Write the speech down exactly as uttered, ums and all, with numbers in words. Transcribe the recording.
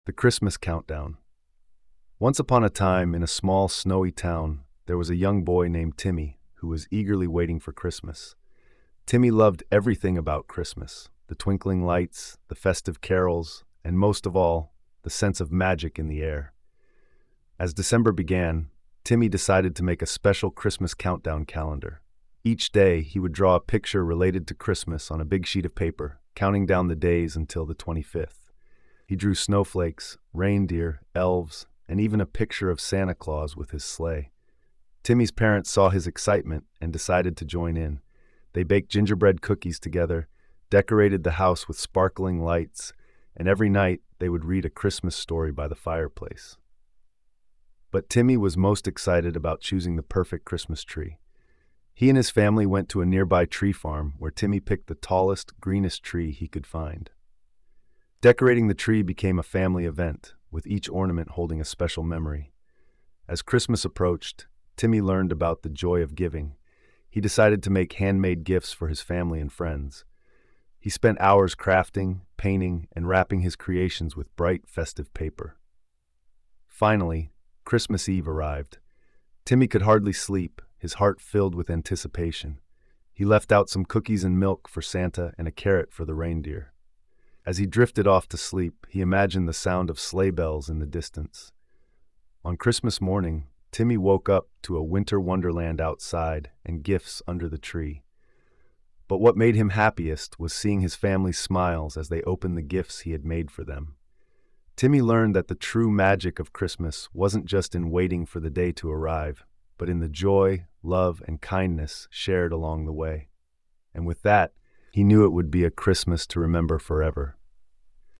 The Christmas Countdown. Once upon a time, in a small, snowy town, there was a young boy named Timmy who was eagerly waiting for Christmas. Timmy loved everything about Christmas: the twinkling lights, the festive carols, and most of all, the sense of magic in the air. As December began, Timmy decided to make a special Christmas countdown calendar. Each day, he would draw a picture related to Christmas on a big sheet of paper, counting down the days until the twenty-fifth. He drew snowflakes, reindeer, elves, and even a picture of Santa Claus with his sleigh. Timmy's parents saw his excitement and decided to join in. They baked gingerbread cookies together, decorated the house with sparkling lights, and every night they would read a Christmas story by the fireplace. But Timmy was most excited about choosing the perfect Christmas tree. He and his family went to a nearby tree farm where Timmy picked the tallest, greenest tree he could find. Decorating the tree became a family event, with each ornament holding a special memory. As Christmas approached, Timmy learned about the joy of giving. He decided to make handmade gifts for his family and friends. He spent hours crafting, painting, and wrapping his creations with bright, festive paper. Finally, Christmas Eve arrived. Timmy could hardly sleep, his heart filled with anticipation. He left out some cookies and milk for Santa and a carrot for the reindeer. As he drifted off to sleep, he imagined the sound of sleigh bells in the distance. On Christmas morning, Timmy woke up to a winter wonderland outside and gifts under the tree. But what made him happiest was seeing his family's smiles as they opened the gifts he had made for them. Timmy learned that the true magic of Christmas wasn't just in waiting for the day to arrive, but in the joy, love, and kindness shared along the way. And with that, he knew it would be a Christmas to remember forever.